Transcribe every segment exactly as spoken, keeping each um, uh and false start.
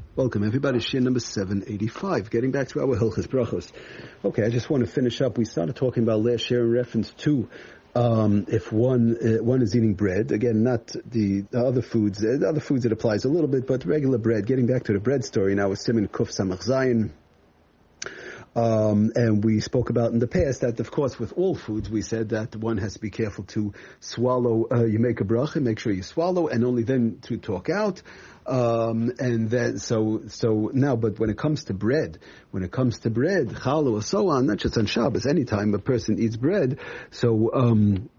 Welcome, everybody. Shir number seven eighty-five. Getting back to our Hilchos Brachos. Okay, I just want to finish up. We started talking about last year in reference to um, if one uh, one is eating bread. Again, not the, the other foods. The other foods it applies a little bit, but regular bread. Getting back to the bread story now with Siman Kuf Samach Zayin. Um, and we spoke about in the past that, of course, with all foods, we said that one has to be careful to swallow. Uh, you make a bracha, make sure you swallow, and only then to talk out. Um, and then, so, so now, but when it comes to bread, when it comes to bread, challah or so on, not just on Shabbos, anytime a person eats bread, so, um,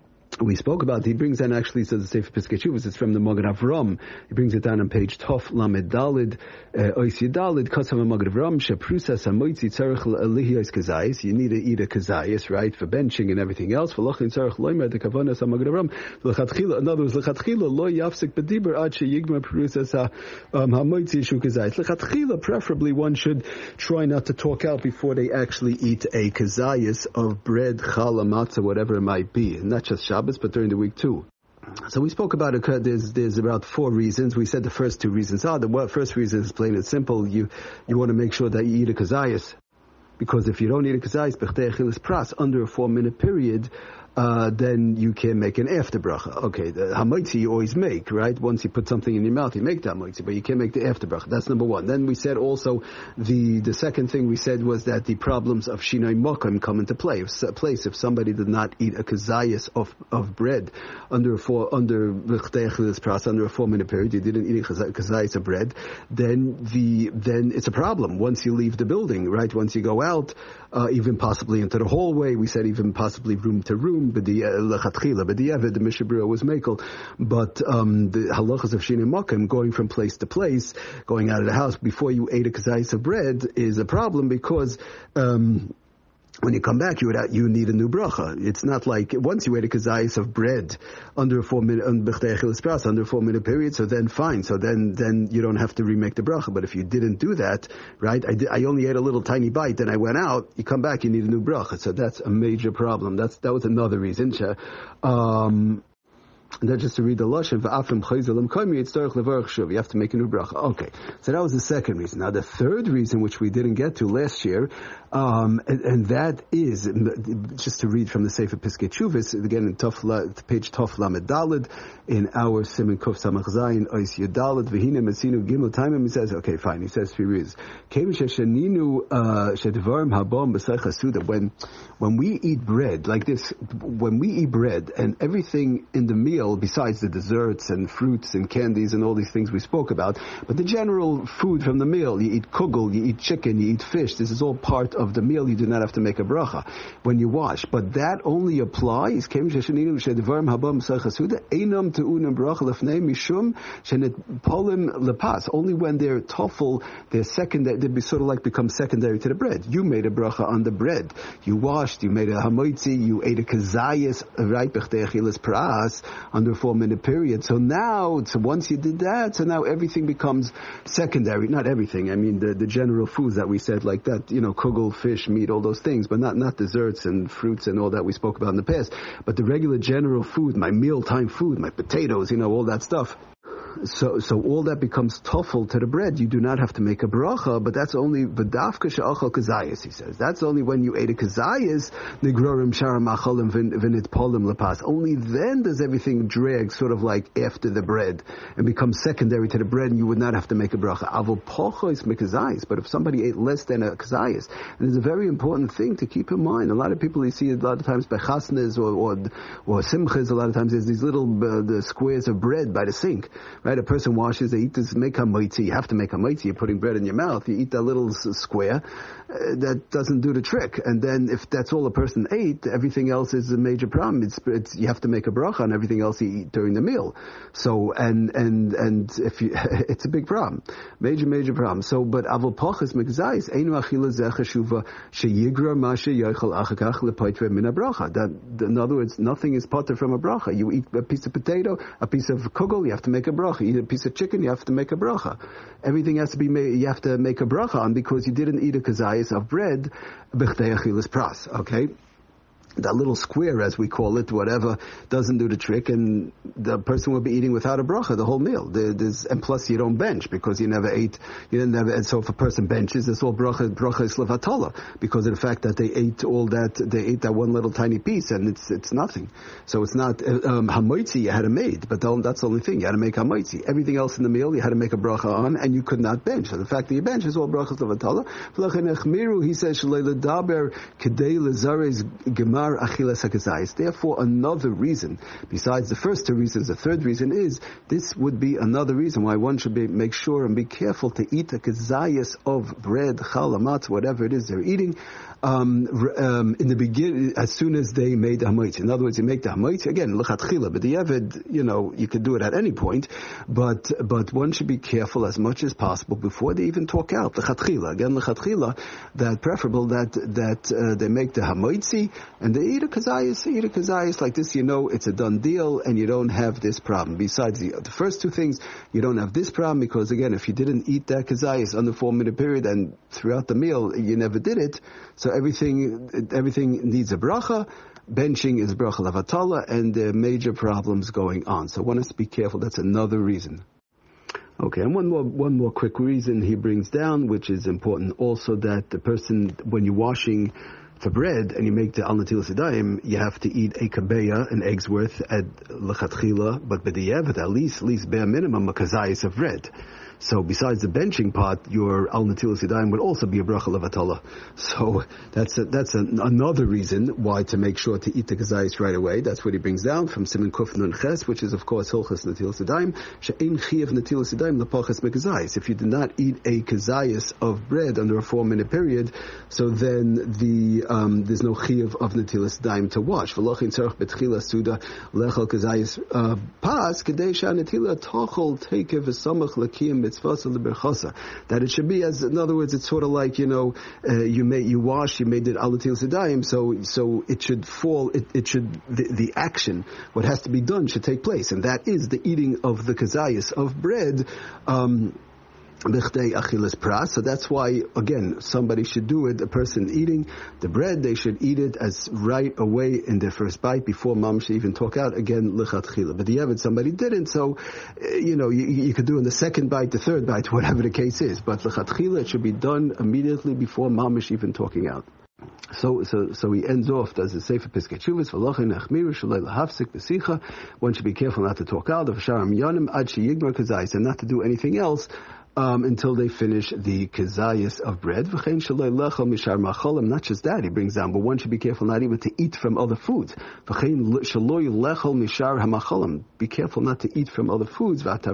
we spoke about, he brings down actually, says the Sefer Piskei Teshuvos, it's from the Magen Avram. He brings it down on page Tov Lamed Dalid, Ois Yedalid, Kasav Magen Avram, Sheprusa Samoitzi Tzarech Lihiyos Kazayis. You need to eat a kazayis, right, for benching and everything else. V'lochin Tzarech Loimer, the Kavanas Magen Avram, L'chatchila, in other words, L'chatchila, Lo Yafsik B'diber, Ad Sheyigma Prusa Hamoitzi Shu Kazayis. L'chatchila, preferably one should try not to talk out before they actually eat a kazayis of bread, challah, matzah, whatever it might be. And not just Shabbos, but during the week too. So we spoke about it. There's there's about four reasons. We said the first two reasons are the first reason is plain and simple. You you want to make sure that you eat a kazayas, because if you don't eat a kazayas, b'chtei achilas pras, under a four minute period, uh, then you can make an after bracha. Okay, the hamoitzi you always make, right? Once you put something in your mouth, you make the hamoitzi, but you can't make the after bracha. That's number one. Then we said also, the the second thing we said was that the problems of shinoi mokum come into play. If, place if somebody did not eat a kazayas of of bread under a four under pras under a four minute period, you didn't eat a kazayas of bread, then the then it's a problem once you leave the building, right? Once you go out, uh, even possibly into the hallway. We said even possibly room to room. Lechatchila, but the Evid, the Mishnah Berurah was makel, but um, the halachas of shinoi mokum, going from place to place, going out of the house before you ate a kazayis of bread, is a problem because um, when you come back, you would have, you need a new bracha. It's not like once you ate a kazayis of bread under a four minute under a four minute period, so then fine. So then then you don't have to remake the bracha. But if you didn't do that, right? I, did, I only ate a little tiny bite, then I went out. You come back, you need a new bracha. So that's a major problem. That's that was another reason. Um, And then just to read the lashon, v'afim chayzelim komi yitzarich levarach shuv. You have to make a new bracha. Okay, so that was the second reason. Now the third reason, which we didn't get to last year, um, and, and that is just to read from the Sefer Piskei Teshuvos again in Tov, page Tov Lamed Dalid in our Siman Kuf Samach Zayin Ois Yedalid v'hine Mesinu Gimel Taimim. He says, okay, fine. He says three reasons. When when we eat bread like this, when we eat bread and everything in the meal, besides the desserts and fruits and candies and all these things we spoke about, but the general food from the meal, you eat kugel, you eat chicken, you eat fish, this is all part of the meal. You do not have to make a bracha when you wash, but that only applies only when they're toffel, they're secondary, they be sort of like become secondary to the bread. You made a bracha on the bread, you washed, you made a hamoitzi, you ate a kazayas, right, b'chtei achilas pras, under a four minute period. So now, so once you did that, so now everything becomes secondary. Not everything, I mean the, the general foods that we said, like that, you know, kugel, fish, meat, all those things, but not, not desserts and fruits and all that we spoke about in the past. But the regular general food, my mealtime food, my potatoes, you know, all that stuff. So, so all that becomes toffel to the bread. You do not have to make a bracha, but that's only v'dafka she'achal kazayis. He says that's only when you ate a kazayis nigrorim sharam achalim v'nit polim lepas. Only then does everything drag sort of like after the bread and become secondary to the bread, and you would not have to make a bracha. Avol pocho is mekazayis. But if somebody ate less than a kazayis, and it's a very important thing to keep in mind. A lot of people you see a lot of times by chasnas or or, or simchas. A lot of times there's these little uh, the squares of bread by the sink. Right, a person washes, they eat this, make a hamoitzi. You have to make a hamoitzi. You're putting bread in your mouth. You eat that little s- square. Uh, that doesn't do the trick. And then if that's all a person ate, everything else is a major problem. It's, it's you have to make a bracha on everything else you eat during the meal. So, and, and, and if you, it's a big problem. Major, major problem. So, but avol pochas mekzais, einu achila zecha shuva, sheyigra ma sheyochel achakach lepoitre min bracha. That, in other words, nothing is potter from a bracha. You eat a piece of potato, a piece of kugel, you have to make a bracha. You eat a piece of chicken, you have to make a bracha. Everything has to be made, you have to make a bracha on because you didn't eat a kazayas of bread, b'chtei achilas pras, okay? that little square, as we call it, whatever, doesn't do the trick, and the person will be eating without a bracha the whole meal. There, there's, and plus you don't bench because you never ate, you didn't never, and so if a person benches, it's all bracha, bracha is levatala, because of the fact that they ate all that, they ate that one little tiny piece, and it's it's nothing. So it's not, um, hamoitzi you had to make, but that's the only thing, you had to make hamoitzi. Everything else in the meal you had to make a bracha on, and you could not bench. So the fact that you bench is all bracha levatala. He says, therefore, another reason, besides the first two reasons, the third reason is, this would be another reason why one should be, make sure and be careful to eat a kezayis of bread, chal, amatz, whatever it is they're eating, um, um, in the beginning, as soon as they made the hamoitzi. In other words, you make the hamoitzi, again, l'chatchila, but the yevid, you know, you could do it at any point, but, but one should be careful as much as possible before they even talk out, l'chatchila. Again, l'chatchila, that preferable that, that, uh, they make the hamoitzi, and they eat a kezayis, eat a kezayis like this, you know it's a done deal, and you don't have this problem. Besides the, the first two things, you don't have this problem, because again, if you didn't eat that kezayis under four minute period, and throughout the meal, you never did it, so everything, everything needs a bracha. Benching is bracha levatala, and there are major problems going on. So one has to be careful. That's another reason. Okay, and one more, one more quick reason he brings down, which is important also, that the person, when you're washing for bread and you make the al natilas yadayim, you have to eat a kabeya, an egg's worth at lechatchila, but b'diavad, at least, at least bare minimum, a kazayis of bread. So besides the benching part, your al natilas yadayim would also be a bracha levatala. So that's a, that's a, another reason why to make sure to eat the kazayis right away. That's what he brings down from Siman Kuf Nun Ches, which is of course hilchas natilas yadayim. She'ein chiyav natilas yadayim lepachas mekazayis. If you did not eat a kazayis of bread under a four minute period, so then the um, there's no chiyav of natilas yadayim to wash. V'lochin tzarich betchila suda lechal kazayis pas kedei she'anatila tochol teikev v'samach lekiyim. That it should be, as in other words, it's sort of like, you know, uh, you made, you wash, you made it al natilas yadayim, so so it should fall, it, it should, the, the action, what has to be done should take place, and that is the eating of the kazayis of bread, um, so that's why, again, somebody should do it. A person eating the bread, they should eat it as right away in their first bite before mom should even talk out. Again, lechatchila. But the yevid, somebody didn't, so you know you, you could do in the second bite, the third bite, whatever the case is. But lechatchila, it should be done immediately before mom is even talking out. So, so, so he ends off, does the Sefer Piskei Teshuvos, v'lochin achmiru shalei lahafsik b'sicha. One should be careful not to talk out of sharam yonim ad sheyigmar kazayis, and not to do anything else Um, until they finish the kezayis of bread. Not just that, he brings down, but one should be careful not even to eat from other foods. Be careful not to eat from other foods until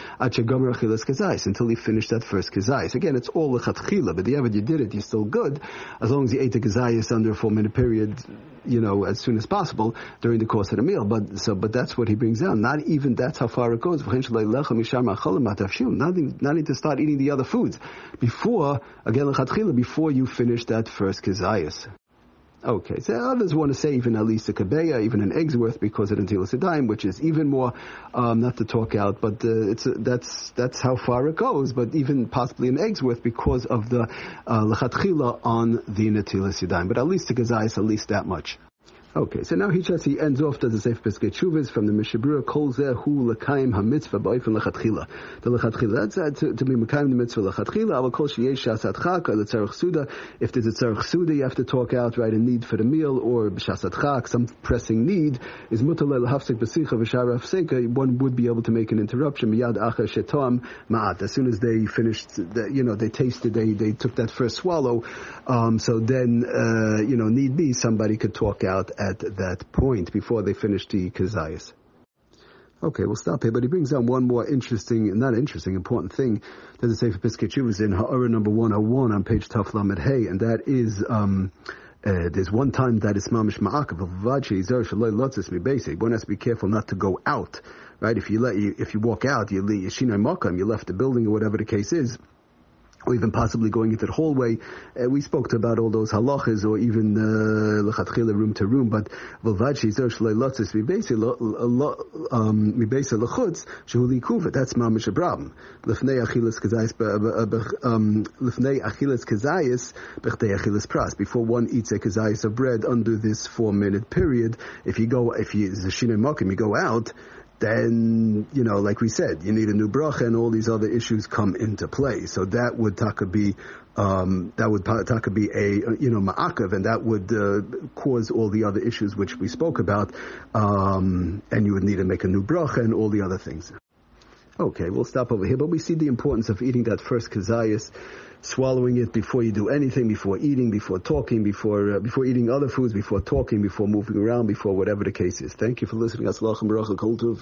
he finished that first kezayis. Again, it's all lechatchila, but the ever you did it, you're still good, as long as you ate the kezayis under a four minute period, you know, as soon as possible during the course of the meal. But so, but that's what he brings down. Not even that's how far it goes. Not even, not to start eating the other foods before, again, before you finish that first kezayis. Okay, so others want to say even at least a kabeya, even an egg's worth, because of natilas yadayim, which is even more, um, not to talk out, but uh, it's a, that's that's how far it goes. But even possibly an egg's worth because of the lechatchila uh, on the natilas yadayim. But at least the kezayis, at least that much. Okay, so now he just he ends off to the Sefer Piskei Teshuvos from the Mishnah Berurah, Kol zeh hu l'kayim ha-mitzvah ba'ofen lechatchila. The lechatchila, that's uh, to, to be mekayim the mitzvah lechatchila. Avol kol sheyesh shasat chak or the tzarich suda. If there's a tzarich suda, you have to talk out, right, a need for the meal, or b'shasat chak, some pressing need, is mutar l'hafsik b'sicha v'shara hafseka. One would be able to make an interruption. Miyad acher shetam ma'at. As soon as they finished, the, you know, they tasted, they they took that first swallow. Um, so then, uh, you know, need be, somebody could talk out at that point before they finish the kezayis. Okay, we'll stop here, but he brings down one more interesting, not interesting, important thing that the Sefer Piskei Teshuvos in Ha'ara number one oh one on page Taf Lamed Hey, and that is, um, uh, there's one time that it's mamish ma'akav v'vad she'izar shaloi lotzis mi basic. One has to be careful not to go out, right? If you let you, if you walk out, you leave, you shinai makam, you left the building or whatever the case is, or even possibly going into the hallway. Uh, we spoke to about all those halachas, or even lechatchila room to room. But v'vad sheizor shlei lotzis mibesa lechutz shehuli kuvet. That's mamish a problem. Lefnei achilas kazayis lefnei achilas kazayis b'chtei achilas pras. Before one eats a kazayis of bread under this four minute period, if you go, if you zeshinei makim, you go out, then, you know, like we said, you need a new bracha and all these other issues come into play. So that would taka be, um, that would taka be a, you know, ma'akav, and that would uh, cause all the other issues which we spoke about, um, and you would need to make a new bracha and all the other things. Okay, we'll stop over here, but we see the importance of eating that first kazayas, swallowing it before you do anything, before eating, before talking, before uh, before eating other foods, before talking, before moving around, before whatever the case is. Thank you for listening.